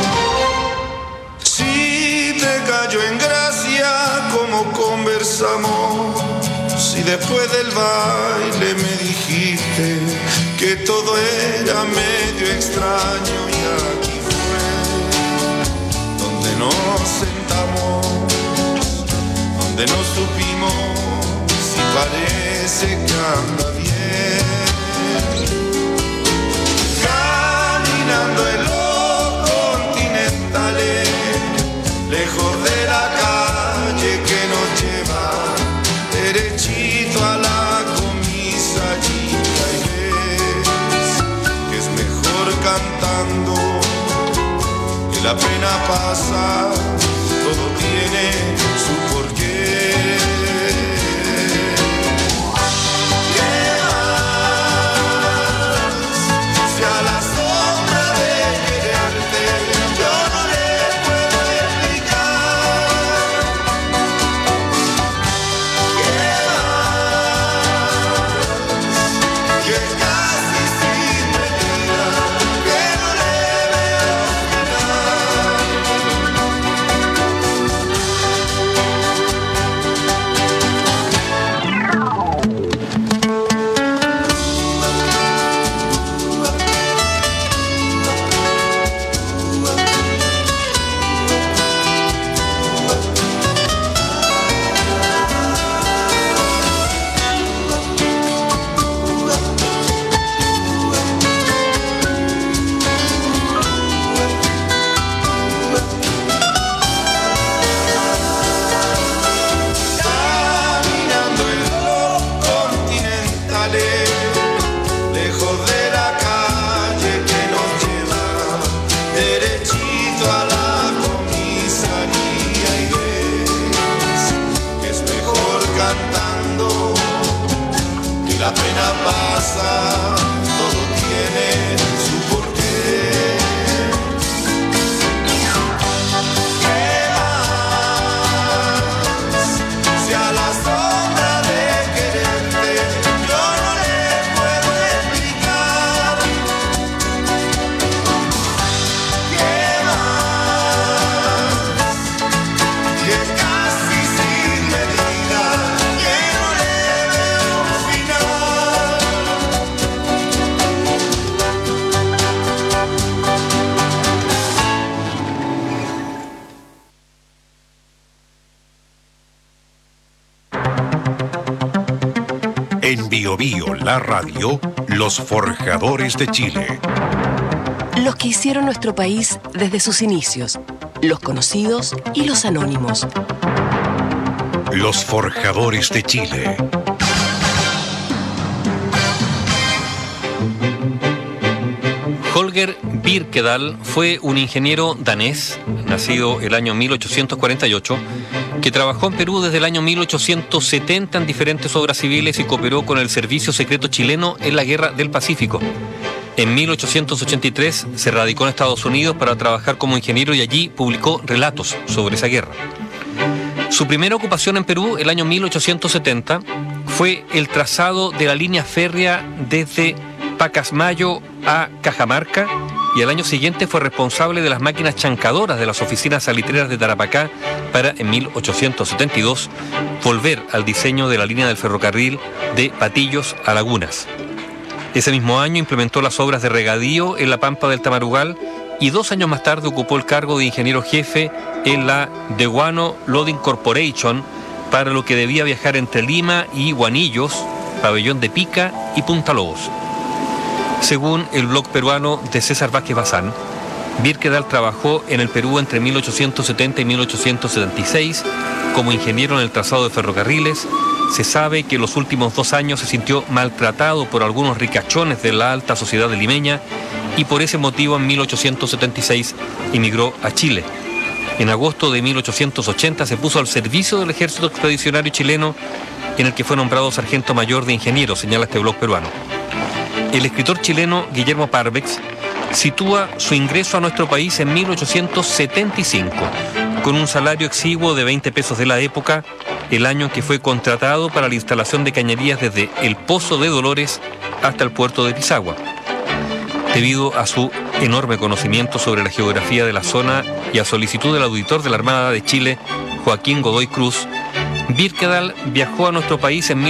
Si te cayó en gracia como conversamos, si después del baile me dijiste que todo era medio extraño y aquí fue donde nos sentamos, donde no supimos si parece que anda bien, caminando en los continentales, lejos de la calle que nos lleva derechito a la comisaría y ves que es mejor cantando, que la pena pasa, todo tiene su porqué. ¿Qué más? Si a la sombra de quererte yo no le puedo explicar. Que casi sin medida, que no le veo caminando en los continentales, lejos de la calle que nos lleva derechito a la comisaría y ves que es mejor cantando, que la pena pasa, todo tiene su porqué. ¿Qué más? Si a la sombra de quererte yo no le puedo explicar. ¿Qué más? Que casi sin medida, que no le veo final. Bio Bio, la radio, los forjadores de Chile. Los que hicieron nuestro país desde sus inicios, los conocidos y los anónimos. Los forjadores de Chile. Holger Birkedal fue un ingeniero danés, nacido el año 1848, que trabajó en Perú desde el año 1870 en diferentes obras civiles y cooperó con el Servicio Secreto Chileno en la Guerra del Pacífico. En 1883 se radicó en Estados Unidos para trabajar como ingeniero y allí publicó relatos sobre esa guerra. Su primera ocupación en Perú, el año 1870, fue el trazado de la línea férrea desde Pacasmayo a Cajamarca, y al año siguiente fue responsable de las máquinas chancadoras de las oficinas salitreras de Tarapacá para, en 1872, volver al diseño de la línea del ferrocarril de Patillos a Lagunas. Ese mismo año implementó las obras de regadío en la Pampa del Tamarugal y 2 años más tarde ocupó el cargo de ingeniero jefe en la Deguano Loading Corporation, para lo que debía viajar entre Lima y Guanillos, Pabellón de Pica y Punta Lobos. Según el blog peruano de César Vázquez Bazán, Birkedal trabajó en el Perú entre 1870 y 1876 como ingeniero en el trazado de ferrocarriles. Se sabe que en los últimos 2 años se sintió maltratado por algunos ricachones de la alta sociedad limeña y por ese motivo en 1876 emigró a Chile. En agosto de 1880 se puso al servicio del ejército expedicionario chileno, en el que fue nombrado sargento mayor de ingenieros, señala este blog peruano. El escritor chileno Guillermo Parvex sitúa su ingreso a nuestro país en 1875, con un salario exiguo de 20 pesos de la época, el año en que fue contratado para la instalación de cañerías desde el Pozo de Dolores hasta el puerto de Pisagua. Debido a su enorme conocimiento sobre la geografía de la zona y a solicitud del auditor de la Armada de Chile, Joaquín Godoy Cruz, Birkedal viajó a nuestro país en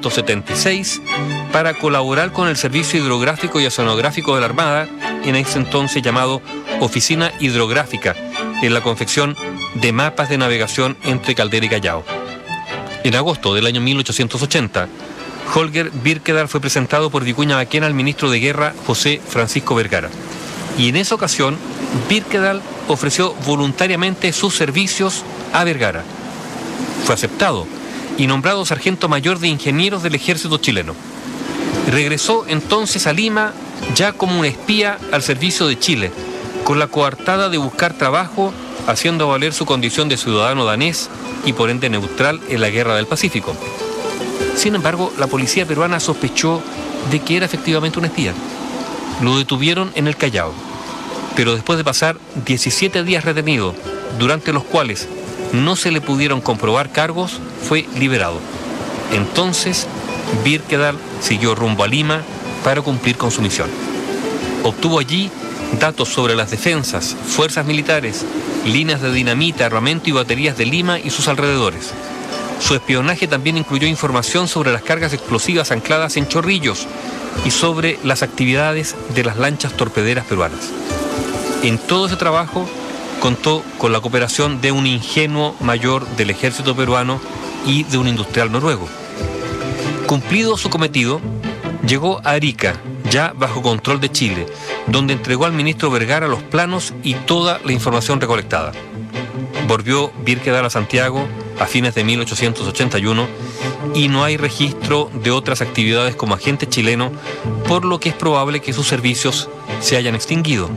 1876 para colaborar con el Servicio Hidrográfico y Oceanográfico de la Armada, en ese entonces llamado Oficina Hidrográfica, en la confección de mapas de navegación entre Caldera y Callao. En agosto del año 1880, Holger Birkedal fue presentado por Vicuña Maquena al ministro de Guerra, José Francisco Vergara. Y en esa ocasión, Birkedal ofreció voluntariamente sus servicios a Vergara. Fue aceptado y nombrado sargento mayor de ingenieros del ejército chileno. Regresó entonces a Lima ya como un espía al servicio de Chile, con la coartada de buscar trabajo, haciendo valer su condición de ciudadano danés y por ende neutral en la Guerra del Pacífico. Sin embargo, la policía peruana sospechó de que era efectivamente un espía. Lo detuvieron en el Callao, pero después de pasar 17 días retenido, durante los cuales no se le pudieron comprobar cargos, fue liberado. Entonces, Birkedal siguió rumbo a Lima para cumplir con su misión. Obtuvo allí datos sobre las defensas, fuerzas militares, líneas de dinamita, armamento y baterías de Lima y sus alrededores. Su espionaje también incluyó información sobre las cargas explosivas ancladas en Chorrillos y sobre las actividades de las lanchas torpederas peruanas. En todo ese trabajo contó con la cooperación de un ingenuo mayor del ejército peruano y de un industrial noruego. Cumplido su cometido, llegó a Arica, ya bajo control de Chile, donde entregó al ministro Vergara los planos y toda la información recolectada. Volvió Birkedal a Santiago a fines de 1881 y no hay registro de otras actividades como agente chileno, por lo que es probable que sus servicios se hayan extinguido.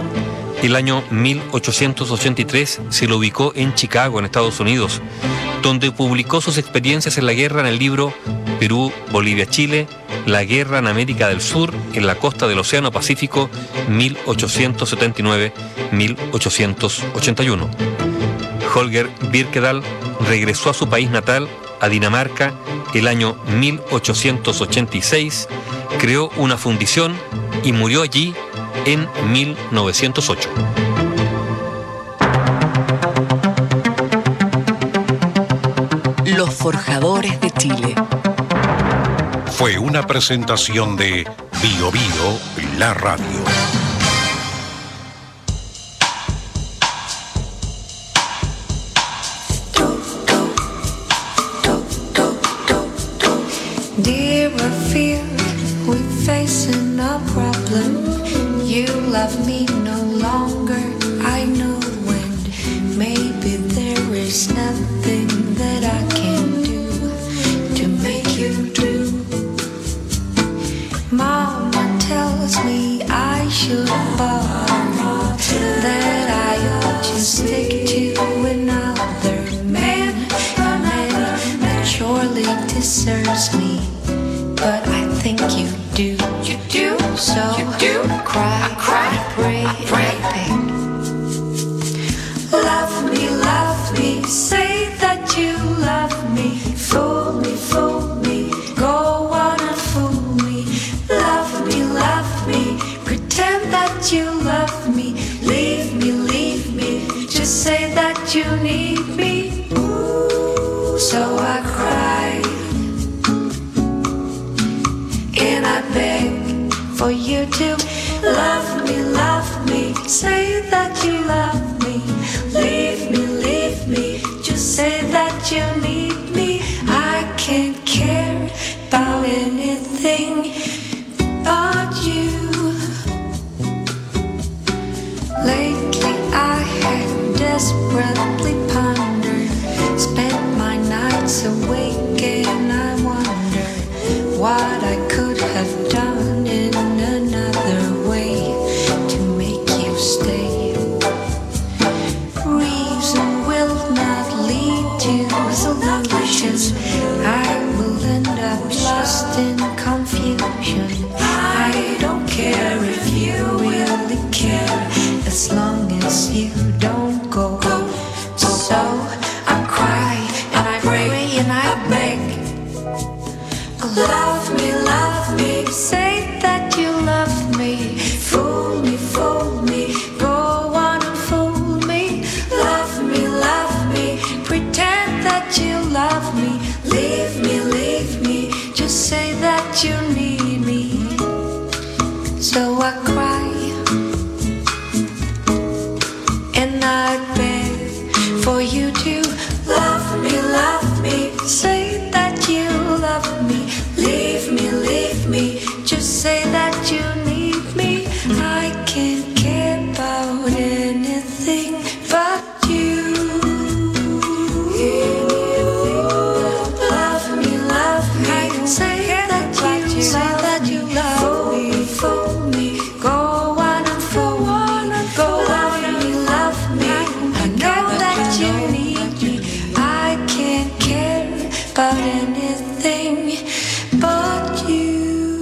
El año 1883 se lo ubicó en Chicago, en Estados Unidos, donde publicó sus experiencias en la guerra en el libro Perú, Bolivia, Chile, la guerra en América del Sur, en la costa del Océano Pacífico, 1879-1881. Holger Birkedal regresó a su país natal, a Dinamarca, el año 1886, creó una fundición y murió allí en 1908. Los forjadores de Chile. Fue una presentación de Bio Bio, la radio. Dear, I feel problem. You love me no longer. I know, and maybe there is nothing that I can do to make you do. Mama tells me I should borrow, that I ought to stick to another man, a man that surely deserves me. But I think you do. You do? So you do? Cry, pray, beg. Love me, say that you love me. Fool me, go on and fool me. Love me, pretend that you love me. Leave me, just say that you need me. Ooh, so I cry, and I beg for you to love me, say that you love me. Leave me, just say that you need me. I can't care about anything but you. Lately I have desperately pondered, spent my nights awake, and I wonder what I could have done in another way to make you stay. Reason will not lead to solutions. I will end up lost in confusion. I don't care if you really care, as long as you don't go. So I cry and I pray and I beg. Love me, say that you love me. Fool me, go on and fool me. Love me, pretend that you love me. Leave me, just say that you need me. So I cry and I beg for you to love me, say that you love me. Leave me, just say that you need me. I can't care about anything but you. Love me, say that you love me. Fool me, go on and fool me. Go on and love me. I know that you need me. I can't care about anything but you.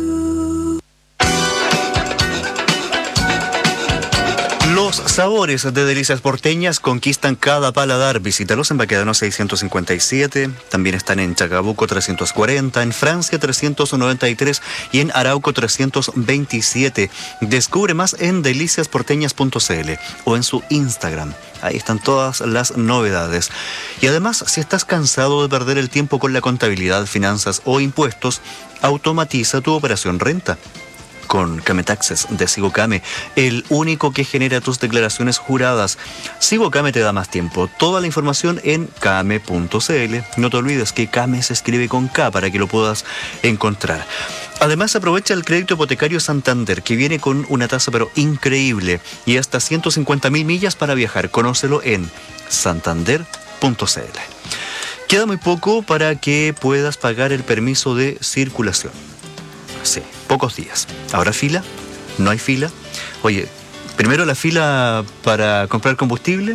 Los sabores de Delicias Porteñas conquistan cada paladar. Visítalos en Baquedano 657. También están en Chacabuco 340, en Francia 393 y en Arauco 327. Descubre más en deliciasporteñas.cl o en su Instagram. Ahí están todas las novedades. Y además, si estás cansado de perder el tiempo con la contabilidad, finanzas o impuestos, automatiza tu operación renta con Cametaxes de Sigocame, el único que genera tus declaraciones juradas. Sigocame te da más tiempo. Toda la información en came.cl. No te olvides que Came se escribe con K para que lo puedas encontrar. Además, aprovecha el crédito hipotecario Santander, que viene con una tasa pero increíble y hasta 150.000 millas para viajar. Conócelo en santander.cl. Queda muy poco para que puedas pagar el permiso de circulación. Sí, pocos días. ¿Habrá fila? ¿No hay fila? Oye, primero la fila para comprar combustible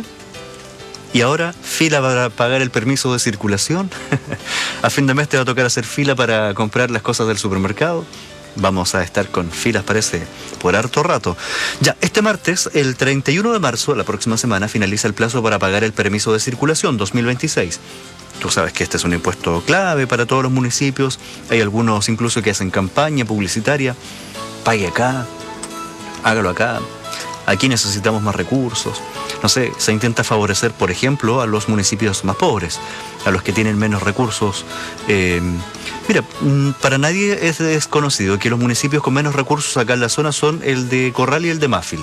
y ahora fila para pagar el permiso de circulación. A fin de mes te va a tocar hacer fila para comprar las cosas del supermercado. Vamos a estar con filas, parece, por harto rato. Ya, este martes, el 31 de marzo, la próxima semana, finaliza el plazo para pagar el permiso de circulación 2026. Tú sabes que este es un impuesto clave para todos los municipios. Hay algunos incluso que hacen campaña publicitaria. Pague acá, hágalo acá. Aquí necesitamos más recursos. No sé, se intenta favorecer, por ejemplo, a los municipios más pobres, a los que tienen menos recursos. Mira, para nadie es desconocido que los municipios con menos recursos acá en la zona son el de Corral y el de Mafil.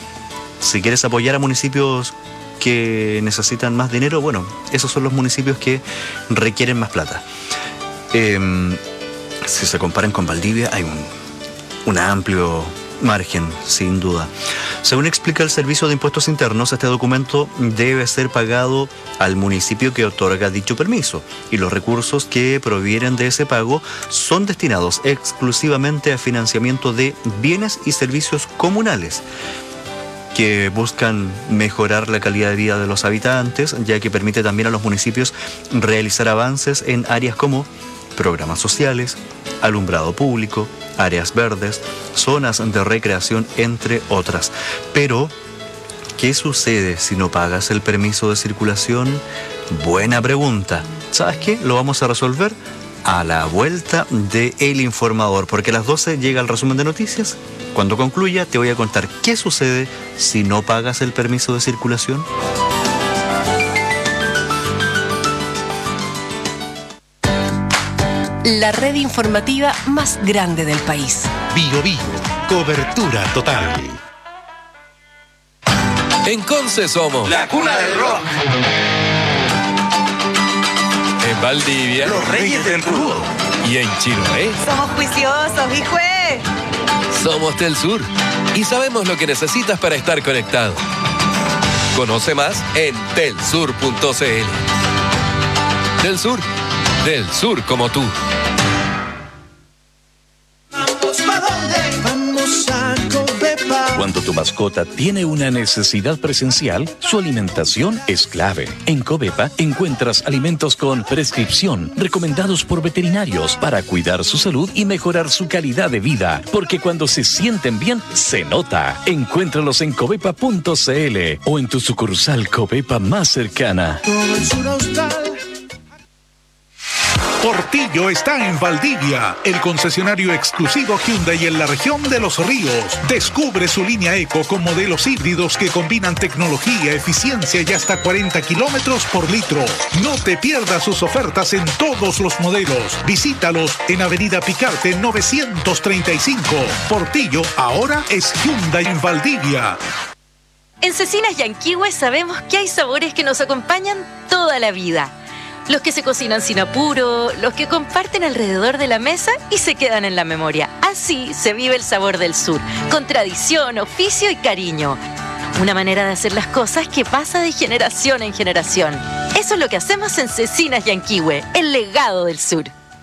Si quieres apoyar a municipios que necesitan más dinero, bueno, esos son los municipios que requieren más plata. Si se comparan con Valdivia, hay un amplio margen, sin duda. Según explica el Servicio de Impuestos Internos, este documento debe ser pagado al municipio que otorga dicho permiso, y los recursos que provienen de ese pago son destinados exclusivamente a financiamiento de bienes y servicios comunales que buscan mejorar la calidad de vida de los habitantes, ya que permite también a los municipios realizar avances en áreas como programas sociales, alumbrado público, áreas verdes, zonas de recreación, entre otras. Pero, ¿qué sucede si no pagas el permiso de circulación? Buena pregunta. ¿Sabes qué? Lo vamos a resolver a la vuelta de El Informador, porque a las 12 llega el resumen de noticias. Cuando concluya, te voy a contar qué sucede si no pagas el permiso de circulación. La red informativa más grande del país. Bio Bio, cobertura total. En Conce somos La cuna del rock. En Valdivia, Los reyes del rudo. y en Chiloé Somos juiciosos, hijo. somos Tel Sur y sabemos lo que necesitas para estar conectado. Conoce más en telsur.cl. Del Sur como tú. Vamos a Covepa. Cuando tu mascota tiene una necesidad presencial, su alimentación es clave. En Covepa encuentras alimentos con prescripción, recomendados por veterinarios para cuidar su salud y mejorar su calidad de vida. Porque cuando se sienten bien, se nota. Encuéntralos en covepa.cl o en tu sucursal Covepa más cercana. Todo el sur austral. Portillo está en Valdivia, el concesionario exclusivo Hyundai en la región de Los Ríos. Descubre su línea Eco con modelos híbridos que combinan tecnología, eficiencia y hasta 40 kilómetros por litro. No te pierdas sus ofertas en todos los modelos. Visítalos en Avenida Picarte 935. Portillo ahora es Hyundai en Valdivia. En Cecinas Yanquihue sabemos que hay sabores que nos acompañan toda la vida. Los que se cocinan sin apuro, los que comparten alrededor de la mesa y se quedan en la memoria. Así se vive el sabor del sur, con tradición, oficio y cariño. Una manera de hacer las cosas que pasa de generación en generación. Eso es lo que hacemos en Cecinas Yanquihue, el legado del sur.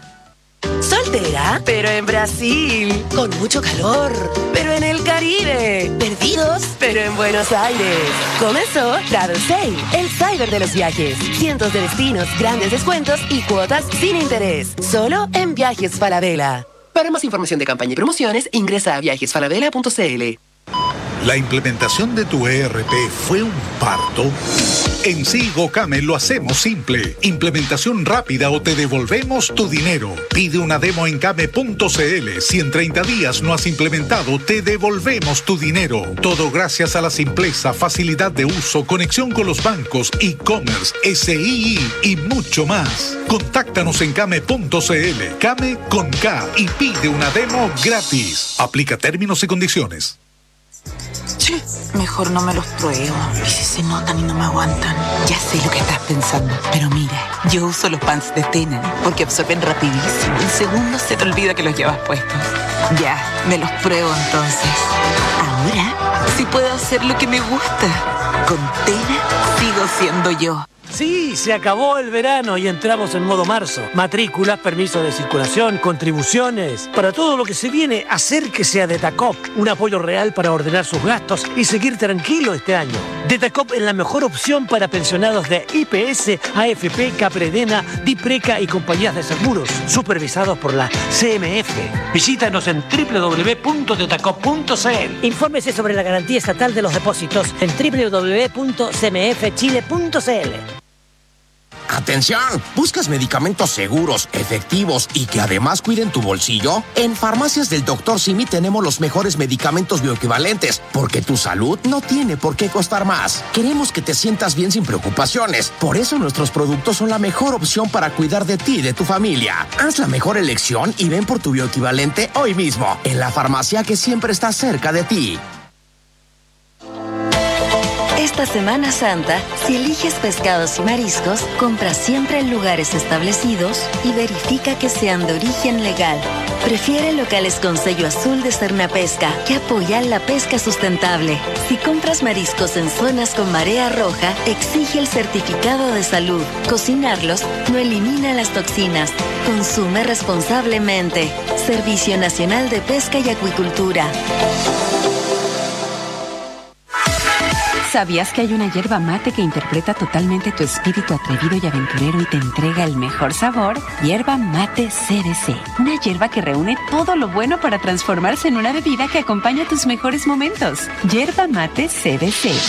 Soltera, pero en Brasil. Con mucho calor, pero en el Caribe. Perdidos, pero en Buenos Aires. Comenzó Travel Sale, el cyber de los viajes. Cientos de destinos, grandes descuentos y cuotas sin interés. Solo en Viajes Falabella. Para más información de campaña y promociones, ingresa a viajesfalabella.cl. ¿La implementación de tu ERP fue un parto? En Sigo Came lo hacemos simple. Implementación rápida o te devolvemos tu dinero. Pide una demo en came.cl. Si en 30 días no has implementado, te devolvemos tu dinero. Todo gracias a la simpleza, facilidad de uso, conexión con los bancos, e-commerce, SII y mucho más. Contáctanos en came.cl. Came con K y pide una demo gratis. Aplica términos y condiciones. Che, mejor no me los pruebo. ¿Y si se notan y no me aguantan? Ya sé lo que estás pensando, pero mira, yo uso los pants de Tena porque absorben rapidísimo. En segundos se te olvida que los llevas puestos. Ya, me los pruebo entonces. Ahora sí puedo hacer lo que me gusta. Con Tena sigo siendo yo. Sí, se acabó el verano y entramos en modo marzo. Matrículas, permiso de circulación, contribuciones. Para todo lo que se viene, acérquese a Detacop. Un apoyo real para ordenar sus gastos y seguir tranquilo este año. Detacop es la mejor opción para pensionados de IPS, AFP, Capredena, Dipreca y compañías de seguros, supervisados por la CMF. Visítanos en www.detacop.cl. Infórmese sobre la garantía estatal de los depósitos en www.cmfchile.cl. ¡Atención! ¿Buscas medicamentos seguros, efectivos y que además cuiden tu bolsillo? En Farmacias del Dr. Simi tenemos los mejores medicamentos bioequivalentes, porque tu salud no tiene por qué costar más. Queremos que te sientas bien sin preocupaciones. Por eso nuestros productos son la mejor opción para cuidar de ti y de tu familia. Haz la mejor elección y ven por tu bioequivalente hoy mismo, en la farmacia que siempre está cerca de ti. Esta Semana Santa, si eliges pescados y mariscos, compra siempre en lugares establecidos y verifica que sean de origen legal. Prefiere locales con sello azul de Cernapesca, que apoyan la pesca sustentable. Si compras mariscos en zonas con marea roja, exige el certificado de salud. Cocinarlos no elimina las toxinas. Consume responsablemente. Servicio Nacional de Pesca y Acuicultura. ¿Sabías que hay una hierba mate que interpreta totalmente tu espíritu atrevido y aventurero y te entrega el mejor sabor? Hierba mate CBC. Una hierba que reúne todo lo bueno para transformarse en una bebida que acompaña tus mejores momentos. Hierba mate CBC.